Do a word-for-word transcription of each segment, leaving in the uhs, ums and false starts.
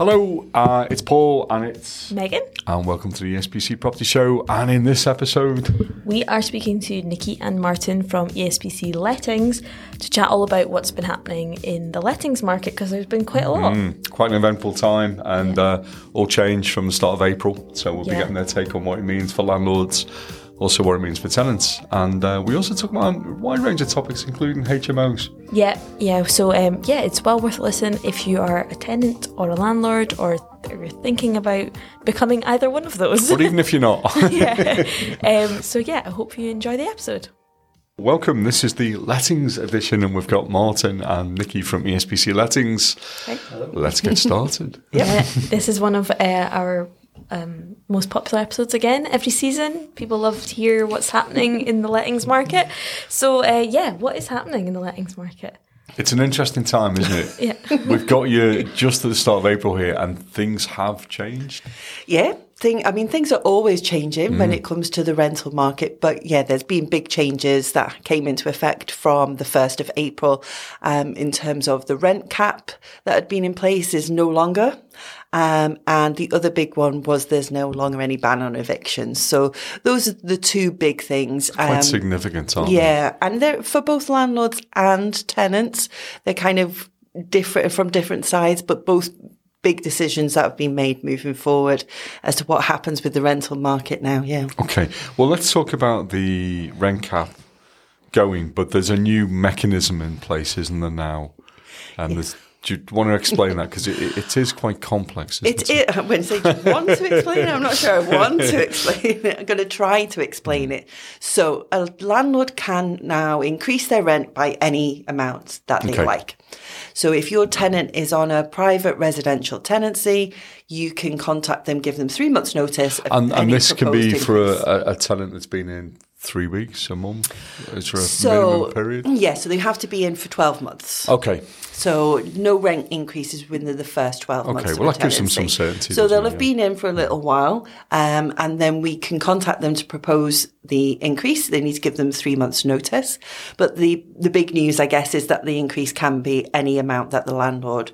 Hello, uh, it's Paul and it's Megan. And welcome to the E S P C Property Show. And in this episode, we are speaking to Nikki and Martin from E S P C Lettings to chat all about what's been happening in the lettings market, because there's been quite a lot. Mm, quite an eventful time, and yeah. uh, all changed from the start of April. So we'll yeah. be getting their take on what it means for landlords, also what it means for tenants. And uh, we also talk about a wide range of topics, including H M Os. Yeah, yeah. So, um, yeah, it's well worth listening if you are a tenant or a landlord, or you're thinking about becoming either one of those. Or even if you're not. yeah. Um, so, yeah, I hope you enjoy the episode. Welcome. This is the Lettings edition, and we've got Martin and Nikki from E S P C Lettings. Hi. Let's get started. Yeah, this is one of uh, our um, most popular episodes again every season. People love to hear what's happening in the lettings market. So, uh, yeah, what is happening in the lettings market? It's an interesting time, isn't it? yeah. We've got you just at the start of April here, and things have changed. Yeah. Thing, I mean, things are always changing mm. when it comes to the rental market. But yeah, there's been big changes that came into effect from the first of April um, in terms of the rent cap that had been in place is no longer. Um, and the other big one was there's no longer any ban on evictions. So those are the two big things. Quite um, significant, aren't yeah, they? Yeah, and they're for both landlords and tenants. They're kind of different from different sides, but both big decisions that have been made moving forward as to what happens with the rental market now, yeah. Okay, well, let's talk about the rent cap going, but there's a new mechanism in place, isn't there, now? And yes. Do you want to explain that? Because it, it is quite complex, isn't it? it? it when I say, do you want to explain it? I'm not sure I want to explain it. I'm going to try to explain it. So a landlord can now increase their rent by any amount that they okay. like. So if your tenant is on a private residential tenancy, you can contact them, give them three months' notice. Of and, and this can be increase. for a, a tenant that's been in three weeks, a month? Is there a so, minimum period? Yeah, so they have to be in for twelve months. Okay. So no rent increases within the first twelve okay, months. Okay, well that gives them some certainty. So they'll it, have yeah. been in for a little while, um, and then we can contact them to propose the increase. They need to give them three months' notice. But the, the big news, I guess, is that the increase can be any amount that the landlord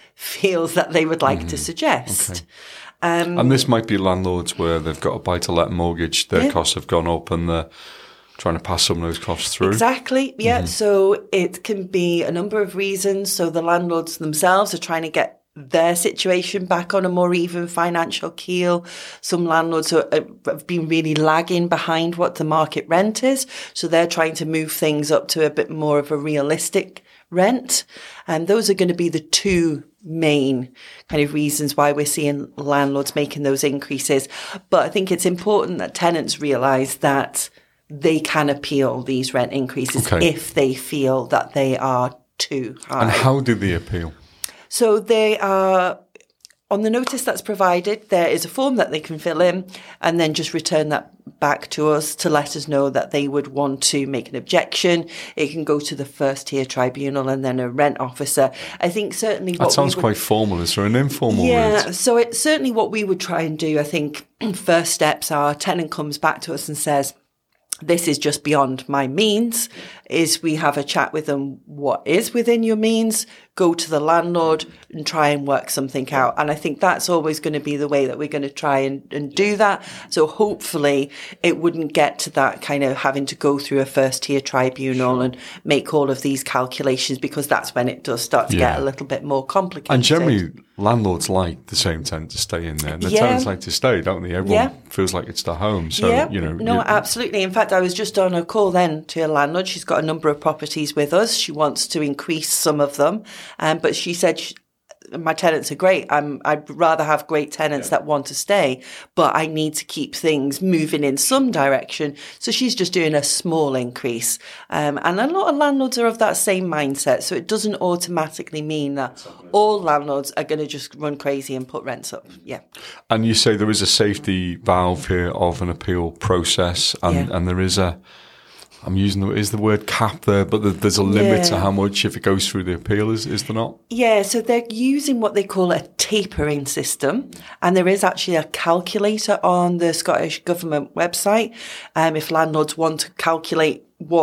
feels that they would like mm. to suggest. Okay. Um, and this might be landlords where they've got a buy-to-let mortgage, their yeah. costs have gone up, and they're trying to pass some of those costs through. Exactly, yeah. Mm-hmm. So it can be a number of reasons. So the landlords themselves are trying to get their situation back on a more even financial keel. Some landlords are, have been really lagging behind what the market rent is. So they're trying to move things up to a bit more of a realistic rent. And those are going to be the two main kind of reasons why we're seeing landlords making those increases. But I think it's important that tenants realise that they can appeal these rent increases okay. if they feel that they are too high. And how do they appeal? So they are, on the notice that's provided, there is a form that they can fill in and then just return that back to us to let us know that they would want to make an objection. It can go to the first tier tribunal and then a rent officer. I think certainly what That sounds would, quite formal. Is there an informal Yeah, route? so it's certainly what we would try and do. I think first steps are tenant comes back to us and says, this is just beyond my means, is we have a chat with them, what is within your means, go to the landlord and try and work something out. And I think that's always going to be the way that we're going to try and, and do that. So hopefully it wouldn't get to that kind of having to go through a first tier tribunal sure. and make all of these calculations, because that's when it does start to yeah. get a little bit more complicated. And generally landlords like the same tenant to stay in there. And the yeah. tenants like to stay, don't they? Everyone yeah. feels like it's their home. So, yeah. you know. No, you, absolutely. In fact, I was just on a call then to a landlord. She's got a number of properties with us. She wants to increase some of them. Um, but she said, she, my tenants are great. I'm, I'd rather have great tenants yeah. that want to stay, but I need to keep things moving in some direction. So she's just doing a small increase. Um, and a lot of landlords are of that same mindset. So it doesn't automatically mean that all landlords are going to just run crazy and put rents up. Yeah. And you say there is a safety valve here of an appeal process, and, yeah. and there is a, I'm using the, is the word cap there, but there's a limit yeah. to how much if it goes through the appeal, is, is there not? Yeah, so they're using what they call a tapering system, and there is actually a calculator on the Scottish Government website. Um, if landlords want to calculate what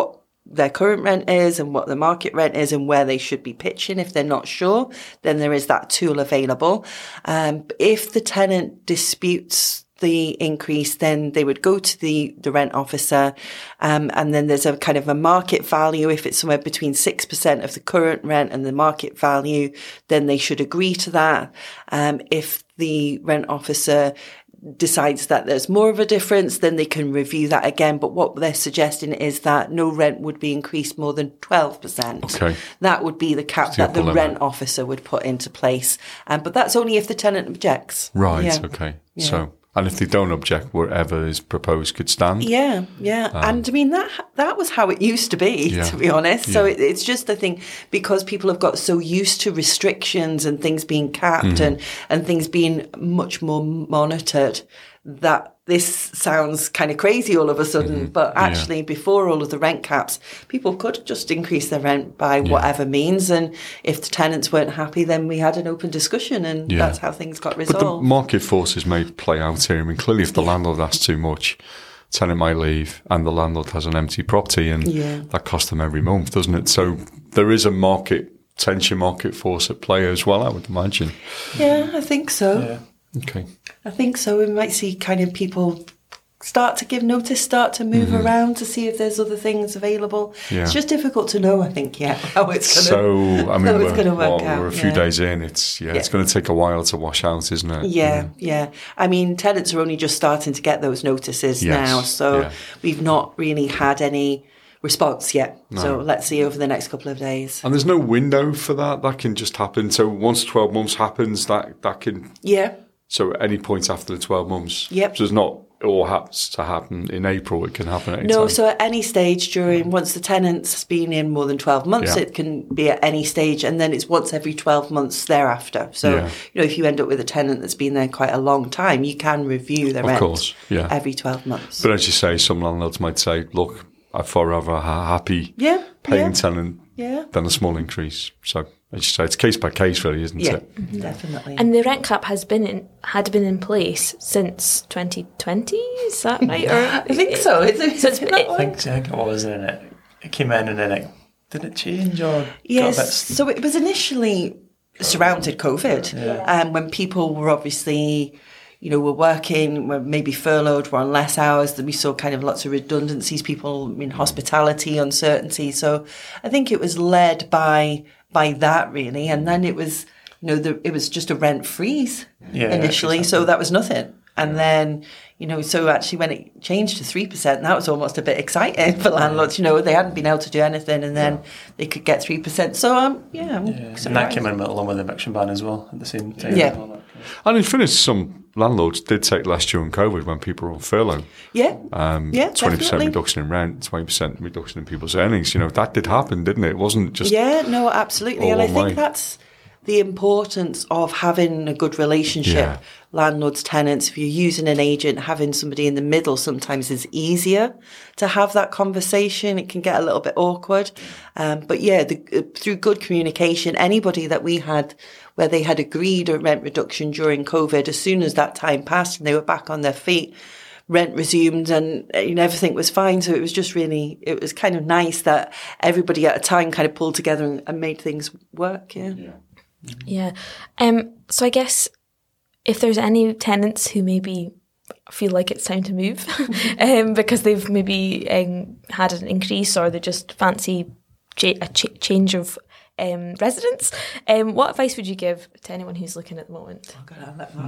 their current rent is and what the market rent is and where they should be pitching. If they're not sure, then there is that tool available. Um, if the tenant disputes the increase, then they would go to the, the rent officer, um, and then there's a kind of a market value. If it's somewhere between six percent of the current rent and the market value, then they should agree to that. Um, if the rent officer decides that there's more of a difference, then they can review that again. But what they're suggesting is that no rent would be increased more than twelve percent. Okay. That would be the cap the that the limit. rent officer would put into place. Um, but that's only if the tenant objects. Right, Yeah. okay. Yeah. So, and if they don't object, whatever is proposed could stand? Yeah, yeah. Um, and I mean, that that was how it used to be, Yeah. to be honest. So Yeah. it, it's just the thing, because people have got so used to restrictions and things being capped Mm-hmm. and, and things being much more monitored, that this sounds kind of crazy all of a sudden. Mm-hmm. But actually, before all of the rent caps, people could just increase their rent by whatever means. And if the tenants weren't happy, then we had an open discussion, and Yeah. that's how things got But the resolved. market forces may play out here. I mean, clearly if the landlord asks too much, tenant might leave and the landlord has an empty property, and Yeah. that costs them every month, doesn't it? So there is a market tension, market force at play as well, I would imagine. yeah, I think so. Yeah. Okay. I think so. We might see kind of people start to give notice, start to move around to see if there's other things available. Yeah. It's just difficult to know, I think, yet, how it's going to So, I mean, how it's we're, gonna work well, out, we're a few yeah. days in. It's yeah, it's Yeah. going to take a while to wash out, isn't it? Yeah, yeah. I mean, tenants are only just starting to get those notices Yes, now, so yeah. we've not really had any response yet. So let's see over the next couple of days. And there's no window for that. That can just happen. So once twelve months happens, that that can. Yeah, So at any point after the twelve months. Yep. So it's not it all has to happen in April. It can happen at any no, time. so at any stage during, once the tenant's been in more than twelve months, Yeah. it can be at any stage, and then it's once every twelve months thereafter. So, Yeah. you know, if you end up with a tenant that's been there quite a long time, you can review the Of rent course, yeah. every twelve months. But as you say, some landlords might say, look, I'd far rather a ha- happy yeah, paying yeah, tenant yeah, than a small increase. So as you say, it's case by case really, isn't yeah, it? definitely. And the rent cap has been in, had been in place since twenty twenty. Is that right? Or I think so. Is it, So it's- is it that it- I one? think, I think it was, and then it, it came in, and then it did it change or got a bit Yes. So it was initially surrounded COVID, um, when people were obviously, you know, were working, were maybe furloughed, were on less hours. That we saw kind of lots of redundancies, people in hospitality, uncertainty. So I think it was led by by that really, and then it was, you know, the, it was just a rent freeze Yeah, initially. So exactly. that was nothing, and then. You know, so actually when it changed to three percent, that was almost a bit exciting for landlords. You know, they hadn't been able to do anything, and then they could get three percent. So, um, yeah, I'm Yeah. And that surprised. came in along with the eviction ban as well at the same time. Yeah. And in fairness, some landlords did take less during COVID when people were on furlough. Yeah, Um, Yeah, twenty percent definitely. reduction in rent, twenty percent reduction in people's earnings. You know, that did happen, didn't it? It wasn't just yeah, no, absolutely. all And I one think way. that's the importance of having a good relationship. Yeah. Landlords, tenants, if you're using an agent, having somebody in the middle sometimes is easier to have that conversation. It can get a little bit awkward. Um, but yeah, the, uh, through good communication, anybody that we had where they had agreed a rent reduction during COVID, as soon as that time passed and they were back on their feet, rent resumed, and uh, you know, everything was fine. So it was just really, it was kind of nice that everybody at a time kind of pulled together and, and made things work. Yeah. yeah. Yeah. Um, so I guess if there's any tenants who maybe feel like it's time to move um, because they've maybe um, had an increase or they just fancy cha- a ch- change of um, residence, um, what advice would you give to anyone who's looking at the moment? Oh, God, I'll let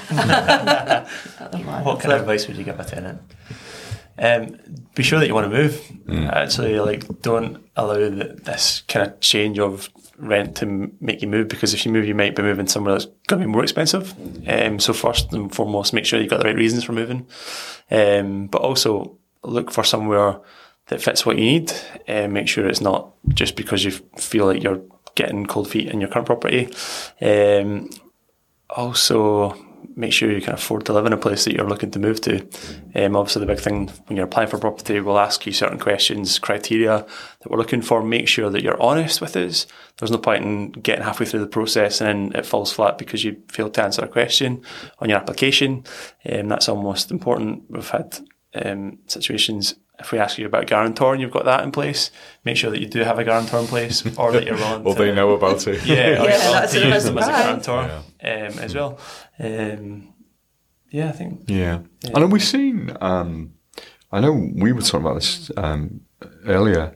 mine. What kind of advice would you give a tenant? Um, be sure that you want to move. Mm. Actually, like, don't allow the, this kind of change of rent to m- make you move, because if you move, you might be moving somewhere that's going to be more expensive. Um, so first and foremost, make sure you've got the right reasons for moving. Um, but also look for somewhere that fits what you need. And make sure it's not just because you feel like you're getting cold feet in your current property. Um, also, make sure you can afford to live in a place that you're looking to move to. Um, obviously, the big thing when you're applying for property, we'll ask you certain questions, criteria that we're looking for. Make sure that you're honest with us. There's no point in getting halfway through the process and then it falls flat because you failed to answer a question on your application. Um, that's almost important. We've had um, situations if we ask you about a guarantor and you've got that in place, make sure that you do have a guarantor in place, or that you're willing or to... they know about it. Yeah, or Yeah, you're willing that's to a use them as a surprise. guarantor um, as well. Um, yeah, I think... Yeah. And have we seen, um, I know we were talking about this um, earlier,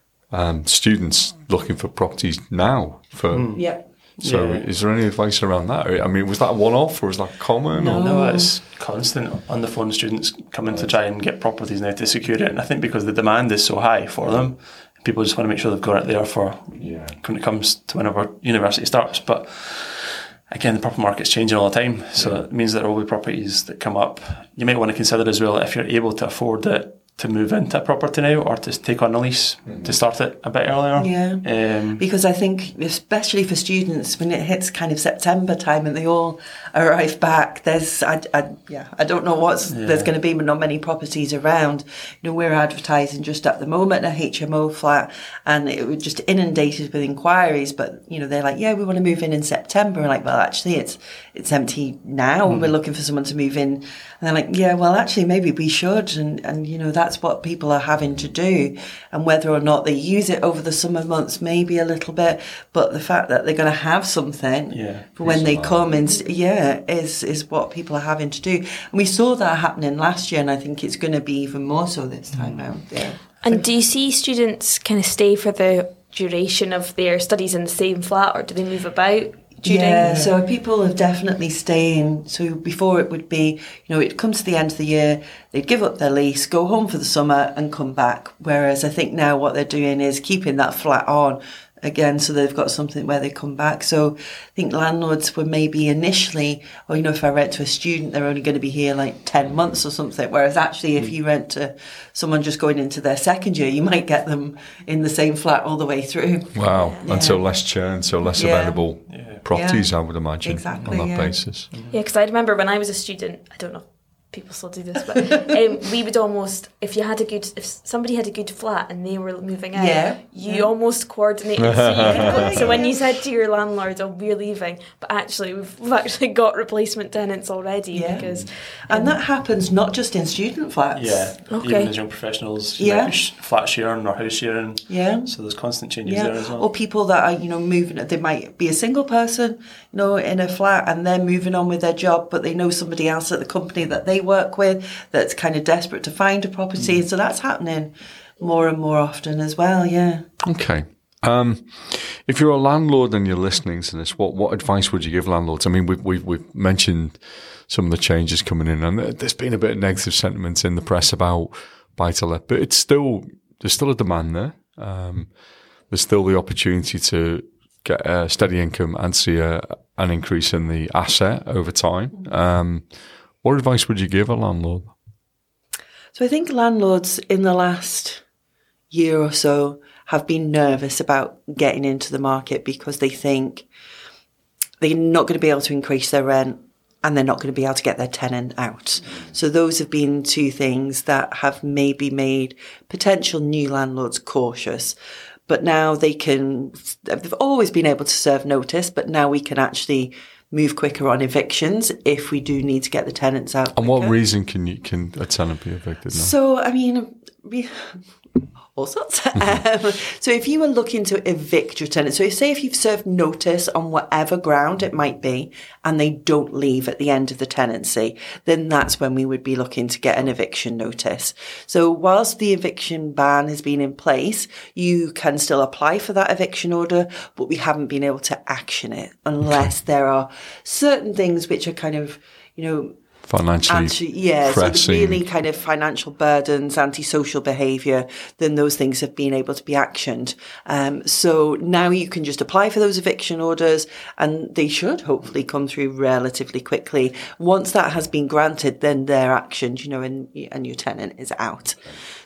um, students looking for properties now. For Yeah. So Yeah. is there any advice around that? I mean, was that a one-off or is that common? No. Or? No, it's constant. On the phone, students coming to try and get properties now to secure it. And I think because the demand is so high for them, people just want to make sure they've got it there for Yeah. when it comes to whenever university starts. But again, the property market's changing all the time. So it means that there will be properties that come up. You might want to consider as well, if you're able to afford it, to move into a property now or to take on a lease mm-hmm. to start it a bit earlier. Yeah. Um, because I think, especially for students, when it hits kind of September time and they all arrive back, there's, I, I, yeah, I don't know what's, yeah. there's going to be not many properties around. You know, we're advertising just at the moment a H M O flat and it was just inundated with inquiries, but, you know, they're like, yeah, we want to move in in September. And like, well, actually, it's it's empty now and mm. we're looking for someone to move in. And they're like, yeah, well, actually, maybe we should. And, and you know, that's what people are having to do. And whether or not they use it over the summer months, maybe a little bit. But the fact that they're going to have something yeah, for when they come in, yeah, is, is what people are having to do. And we saw that happening last year, and I think it's going to be even more so this time mm. out. Yeah. And do you see students kind of stay for the duration of their studies in the same flat, or do they move about? Yeah, so people have definitely staying. So before it would be, you know, it'd come to the end of the year, they'd give up their lease, go home for the summer and come back. Whereas I think now what they're doing is keeping that flat on again, so they've got something where they come back. So I think landlords were maybe initially, or, you know, if I rent to a student, they're only going to be here like ten months or something. Whereas actually, if you rent to someone just going into their second year, you might get them in the same flat all the way through. Wow. Yeah. Until less churn, so less Yeah. available Yeah. properties, Yeah. I would imagine, Exactly, on that yeah. basis. Yeah, because I remember when I was a student, I don't know if people still do this, but um, we would almost, if you had a good, if somebody had a good flat and they were moving out, Yeah. you Yeah. almost coordinated. So, you could go, so when you said to your landlord, "Oh, we're leaving," but actually we've, we've actually got replacement tenants already Yeah. because, And that happens not just in student flats. Yeah, Okay. even as young professionals, you Yeah. might be sh- flat sharing or house sharing. Yeah. So there's constant changes Yeah, there as well. or people that are, you know, moving, they might be a single person, you know, in a flat and they're moving on with their job, but they know somebody else at the company that they work with that's kind of desperate to find a property. Mm. So that's happening more and more often as well, yeah. Okay. Um, if you're a landlord and you're listening to this, what, what advice would you give landlords? I mean, we've, we've, we've mentioned some of the changes coming in, and there's been a bit of negative sentiment in the press about buy-to-let, but it's still, there's still a demand there. Um, there's still the opportunity to get a steady income and see a, an increase in the asset over time. Um, what advice would you give a landlord? So I think landlords in the last year or so have been nervous about getting into the market because they think they're not going to be able to increase their rent and they're not going to be able to get their tenant out. So those have been two things that have maybe made potential new landlords cautious. But now they can, they've always been able to serve notice, but now we can actually move quicker on evictions if we do need to get the tenants out. And what quicker. reason can you can a tenant be evicted now? So, I mean, we, all sorts. um, so if you were looking to evict your tenant, so if, say if you've served notice on whatever ground it might be, and they don't leave at the end of the tenancy, then that's when we would be looking to get an eviction notice. So whilst the eviction ban has been in place, you can still apply for that eviction order, but we haven't been able to action it unless okay. there are certain things which are kind of, you know, Financially Anti, yeah, pressing. So really kind of financial burdens, antisocial behaviour, then those things have been able to be actioned. Um, so now you can just apply for those eviction orders and they should hopefully come through relatively quickly. Once that has been granted, then they're actioned, you know, and, and your tenant is out.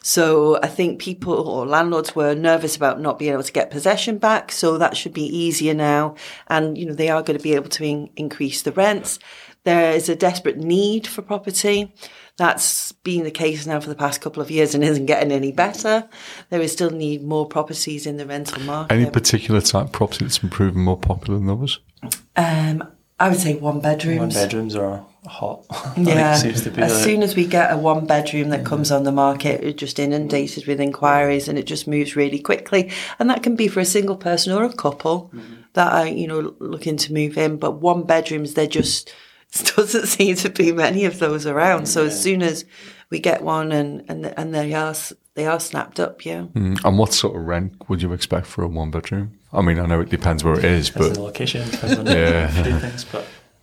So I think people or landlords were nervous about not being able to get possession back. So that should be easier now. And, you know, they are going to be able to in- increase the rents. There is a desperate need for property. That's been the case now for the past couple of years and isn't getting any better. There is still need more properties in the rental market. Any particular type of property that's been proven more popular than others? Um, I would say one bedrooms. One bedrooms are hot. Yeah, seems to be as like, soon as we get a one bedroom that comes on the market, it's just inundated with inquiries, and it just moves really quickly. And that can be for a single person or a couple mm-hmm. that are, you know, looking to move in. But one bedrooms, there just doesn't seem to be many of those around. So as soon as we get one, and and and they are they are snapped up, yeah. Mm. And what sort of rent would you expect for a one bedroom? I mean, I know it depends where it is, depends but on the location, depends on yeah. a few things, but.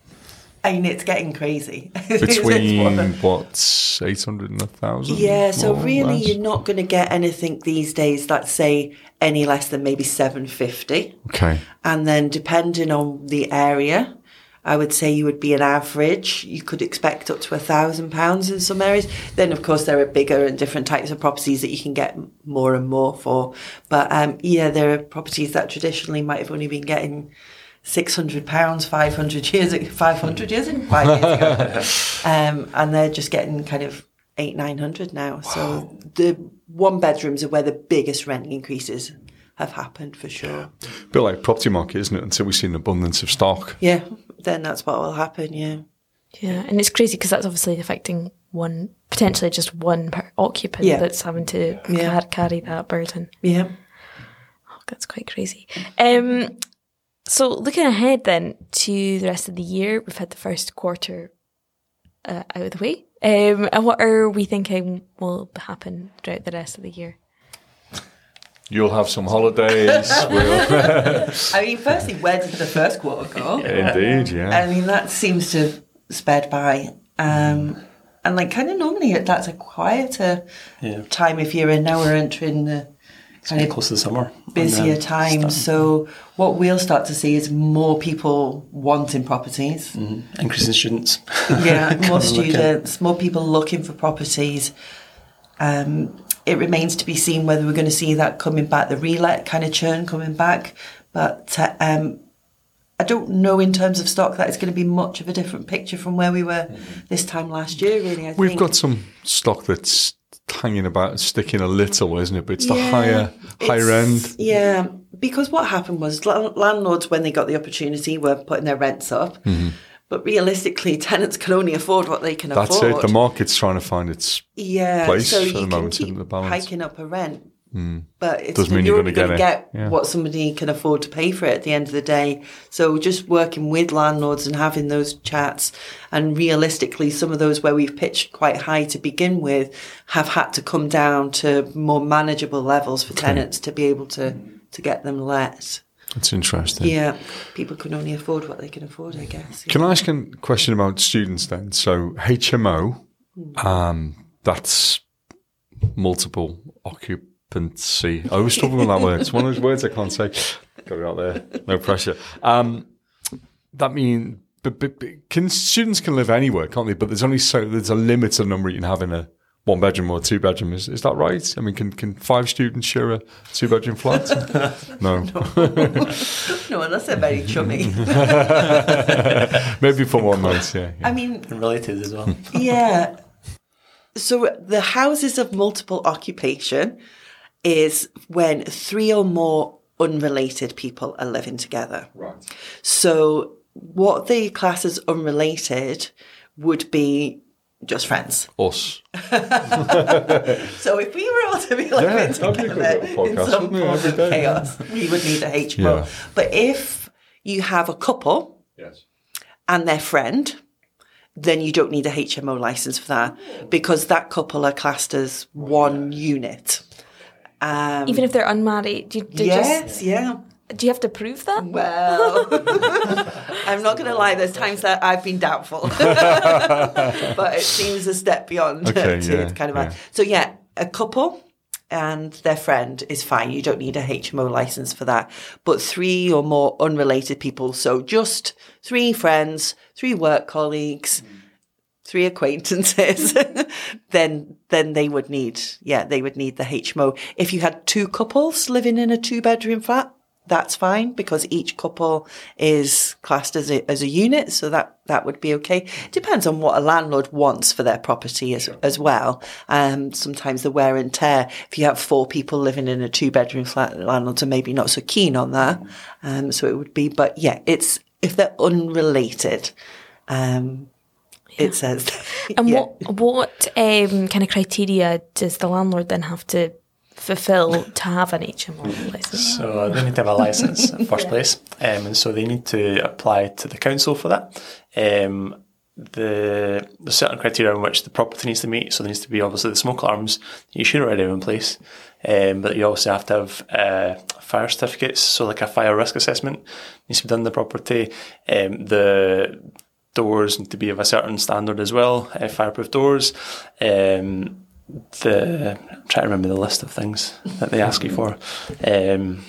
I mean, it's getting crazy. Between, what, eight hundred and one thousand? Yeah, so really less? You're not going to get anything these days that's, say, any less than maybe seven fifty. Okay. And then depending on the area, I would say you would be an average. You could expect up to one thousand pounds in some areas. Then, of course, there are bigger and different types of properties that you can get more and more for. But, um, yeah, there are properties that traditionally might have only been getting six hundred pounds, five hundred years, five hundred years, five years ago. um, and they're just getting kind of eight, nine hundred now. Wow. So the one bedrooms are where the biggest rent increases have happened for sure. A bit like property market, isn't it? Until we see an abundance of stock. Yeah, then that's what will happen, yeah. Yeah, and it's crazy because that's obviously affecting one, potentially just one per occupant yeah. that's having to yeah. ca- carry that burden. Yeah. Oh, that's quite crazy. Um, So looking ahead then to the rest of the year, we've had the first quarter uh, out of the way. Um, and what are we thinking will happen throughout the rest of the year? You'll have some holidays. we'll I mean, firstly, where did the first quarter go? Indeed, yeah. I mean, that seems to have sped by. Um, and like kind of normally that's a quieter yeah. time of year, and now we're entering the kind of close to the summer, busier time. So what we'll start to see is more people wanting properties. Mm-hmm. Increasing students. Yeah, more students, more people looking for properties. Um, it remains to be seen whether we're going to see that coming back, the relet kind of churn coming back. But uh, um, I don't know in terms of stock that it's going to be much of a different picture from where we were mm-hmm. this time last year, really, I We've think. got some stock that's hanging about, sticking a little, isn't it? But it's yeah, the higher higher end. Yeah, because what happened was landlords, when they got the opportunity, were putting their rents up. Mm-hmm. But realistically, tenants can only afford what they can That's afford. That's it. The market's trying to find its yeah, place so at you the can moment keep in the balance. hiking up a rent. Mm. But it's Doesn't mean you're going to get, get yeah. what somebody can afford to pay for it at the end of the day. So just working with landlords and having those chats, and realistically, some of those where we've pitched quite high to begin with have had to come down to more manageable levels for okay. tenants to be able to, to get them let. That's interesting. Yeah, people can only afford what they can afford, I guess. Yeah. Can I ask a question about students then? So H M O, mm. um, that's multiple occupancy. I was struggling with that word. It's one of those words I can't say. Got it out there. No pressure. Um, that means, but, but, but can students can live anywhere, can't they? But there's only so there's a limited number you can have in a one bedroom or two bedroom. Is is that right? I mean, can can five students share a two bedroom flat? No. no. No, unless they're very chummy. Maybe for one night. Yeah, yeah. I mean, and related as well. Yeah. So the houses of multiple occupation is when three or more unrelated people are living together. Right. So what they class as unrelated would be just friends. Us. So if we were all to be living yeah, together in some form of chaos, we would need a H M O. Yeah. But if you have a couple yes. and their friend, then you don't need a H M O license for that, because that couple are classed as one unit. Um, Even if they're unmarried? Do you, do yes, just, yeah. Do you have to prove that? Well, I'm not going to lie, there's times that I've been doubtful. But it seems a step beyond okay, to yeah, kind of yeah. So yeah, a couple and their friend is fine. You don't need a H M O license for that. But three or more unrelated people, so just three friends, three work colleagues, three acquaintances, then then they would need, yeah, they would need the H M O. If you had two couples living in a two-bedroom flat, that's fine, because each couple is classed as a, as a unit, so that, that would be okay. Depends on what a landlord wants for their property as, as well. Um, sometimes the wear and tear, if you have four people living in a two-bedroom flat, landlords are maybe not so keen on that. Um, so it would be, but yeah, it's if they're unrelated, um, yeah. it says. And yeah. what what um, kind of criteria does the landlord then have to fulfill to have an H M O licence? So they need to have a licence in the first yeah. place, um, and so they need to apply to the council for that. Um, the there's certain criteria in which the property needs to meet. So there needs to be obviously the smoke alarms you should already have in place, um, but you also have to have uh, fire certificates. So like a fire risk assessment needs to be done on the property. Um, the doors need to be of a certain standard as well, uh, fireproof doors. Um, the I'm trying to remember the list of things that they ask you for. Um,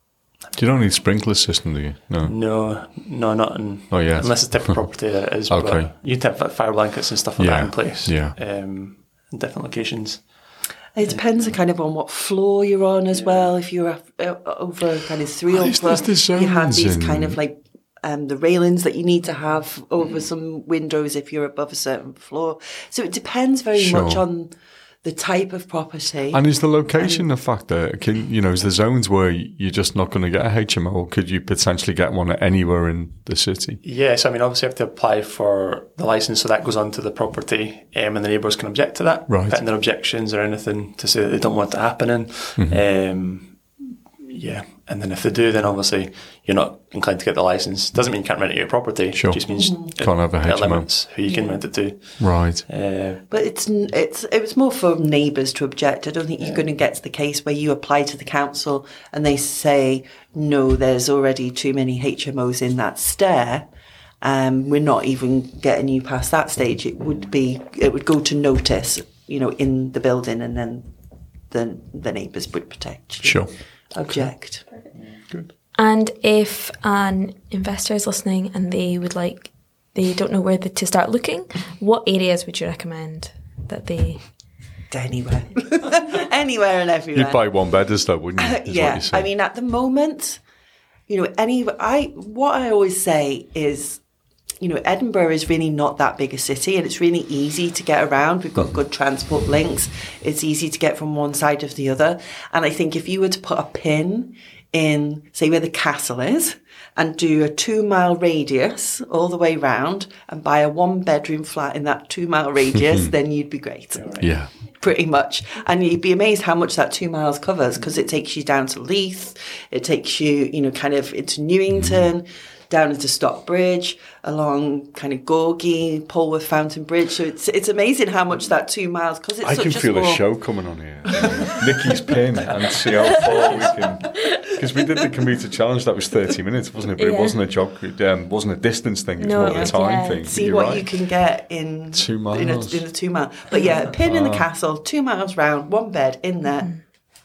You don't need sprinkler system, do you? No, no, no, not in. Oh yeah, unless it's the type of property that it is. Okay, but you'd have like, fire blankets and stuff like yeah. that in place. Yeah, um, in different locations. It depends kind of on what floor you're on as yeah. well. If you're uh, over kind of three oh, or four, you have these in... kind of like um, the railings that you need to have over some windows if you're above a certain floor. So it depends very sure. much on the type of property. And is the location a factor? Can, you know, is there zones where you're just not going to get a H M O, or could you potentially get one anywhere in the city? Yes, I mean, obviously you have to apply for the licence, so that goes onto the property, um, and the neighbours can object to that, right. put in their objections or anything to say that they don't want it happening. Mm-hmm. Um, yeah, and then if they do, then obviously you're not inclined to get the licence. Doesn't mean you can't rent it your property. Sure. It just means mm-hmm. it can't have a H M O. It limits who you can yeah. rent it to. Right. Uh, but it's it's it was more for neighbours to object. I don't think yeah. you're going to get to the case where you apply to the council and they say, no, there's already too many H M Os in that stair. Um, we're not even getting you past that stage. It would be it would go to notice, you know, in the building, and then the the neighbours would protect you. Sure. Object. Good. And if an investor is listening and they would like, they don't know where the, to start looking, what areas would you recommend that they? Anywhere, anywhere and everywhere. You'd buy one bedders though, wouldn't you? Uh, yeah, I mean, at the moment, you know, any I what I always say is, you know, Edinburgh is really not that big a city, and it's really easy to get around. We've got good transport links. It's easy to get from one side to the other. And I think if you were to put a pin in, say, where the castle is, and do a two-mile radius all the way round and buy a one-bedroom flat in that two-mile radius, then you'd be great. Yeah. Pretty much. And you'd be amazed how much that two miles covers, because it takes you down to Leith, it takes you, you know, kind of into Newington, mm. down into Stockbridge, along kind of Gorgie, Polworth Fountain Bridge. So it's it's amazing how much that two miles, because it's I such can a feel small... a show coming on here. Nikki's pin, and see how far we can... Because we did the commuter challenge, that was thirty minutes, wasn't it? But yeah. it wasn't a jog, it um, wasn't a distance thing, it was no, more a time yeah. thing. See what right. you can get in two miles. In a, in a two mile. But yeah, a pin in the castle, two miles round, one bed in there. Mm.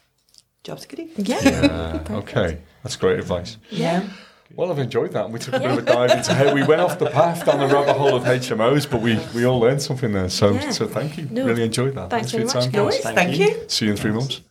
Job's goodie. Yeah. yeah. Okay, that's great advice. Yeah. Well, I've enjoyed that. And we took a bit of a dive into how we went off the path down the rabbit hole of H M Os, but we, we all learned something there. So yeah. so thank you. No. Really enjoyed that. Thanks, Thanks for your very time. much. Thank, Thank you. you. See you in three months.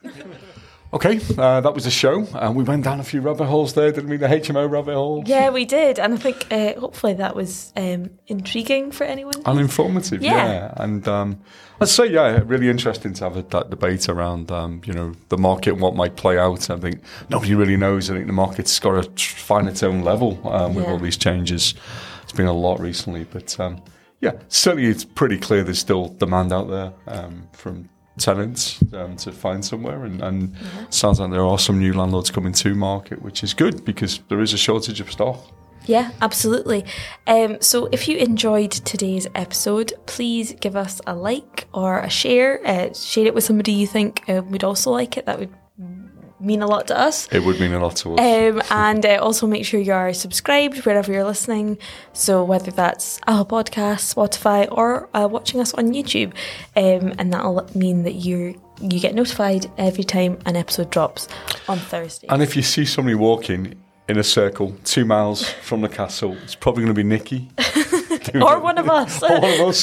Okay, uh, that was the show. And uh, we went down a few rabbit holes there, didn't we? The H M O rabbit hole. Yeah, we did. And I think uh, hopefully that was um, intriguing for anyone. And informative, yeah. yeah. And um, I'd say, yeah, really interesting to have a, that debate around, um, you know, the market and what might play out. I think nobody really knows. I think the market's got to find its own level um, with yeah. all these changes. It's been a lot recently. But, um, yeah, certainly it's pretty clear there's still demand out there um, from tenants um, to find somewhere, and, and yeah. sounds like there are some new landlords coming to market, which is good because there is a shortage of stock. Yeah, absolutely. Um, so if you enjoyed today's episode, please give us a like or a share. Uh, share it with somebody you think uh, would also like it. That would mean a lot to us. It would mean a lot to us. Um, and uh, also make sure you are subscribed wherever you're listening. So whether that's Apple Podcasts, Spotify, or uh, watching us on YouTube, um, and that'll mean that you you get notified every time an episode drops on Thursday. And if you see somebody walking in a circle two miles from the castle, it's probably going to be Nikki. or one of us. or one of us.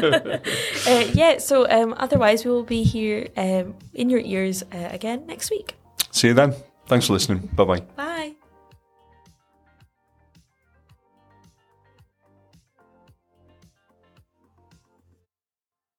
uh, yeah, so um, otherwise we will be here um, in your ears uh, again next week. See you then. Thanks for listening. Bye-bye. Bye.